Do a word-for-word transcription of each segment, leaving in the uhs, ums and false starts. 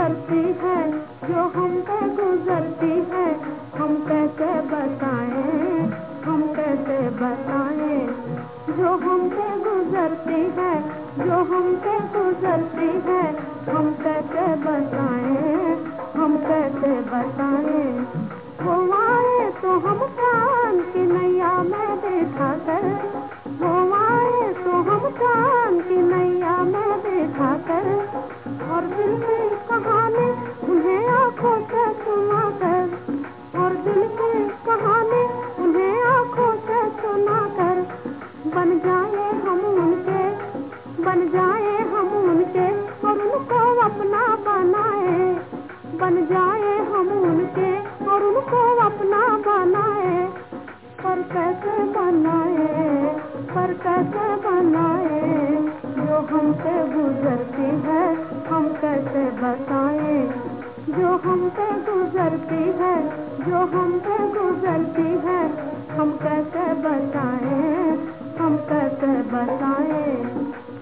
गुजरती है, जो हम पे गुजरती है, हम कैसे बताएं, हम कैसे बताएं। जो हम पे गुजरती है, जो हम पे गुजरती है, हम कैसे बताएं, हम कैसे बताएं। वो आए तो हम चांद की नैया में देखा कर, वो आए तो हम चांद की नैया में देखा कर, और दिल की कहानी उन्हें आंखों से सुना कर, और दिल की कहानी उन्हें आंखों से सुना कर। बन जाए हम उनके, बन जाए हम उनके, और उनको अपना बनाए। बन जाए हम उनके और उनको अपना बनाए। पर कैसे बनाए, पर कैसे बनाए। जो हमसे गुजरती है, हम कैसे बताएं। जो हमसे गुजरती है, जो हमसे गुजरती है, हम कैसे बताएं, हम कैसे बताएं।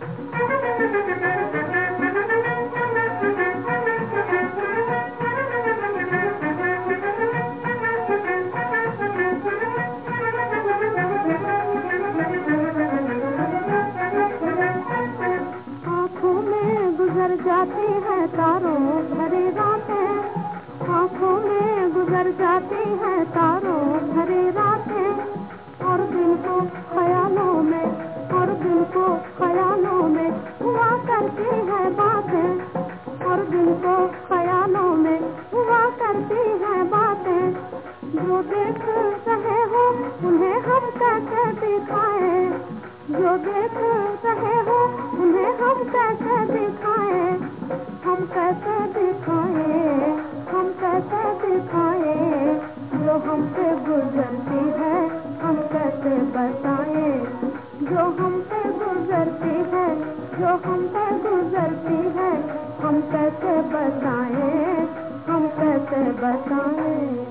गुजर जाती है तारों भरी रातें, आँखों में गुजर जाती है तारों भरी रातें, और दिल को ख्यालों में, और दिल को ख्यालों में हुआ करती है बातें, और दिल को ख्यालों में हुआ करती है बातें। जो देख रहे हो उन्हें हम कैसे दिखाएं, जो देख रहे हो उन्हें हम कैसे दिखाएं। हम कैसे दिखाएं, हम कैसे दिखाएं। जो हमसे गुजरती है, हम कैसे बताएं। जो हमसे गुजरती है, जो हमसे गुजरती है, हम कैसे बताएं, हम कैसे बताएं।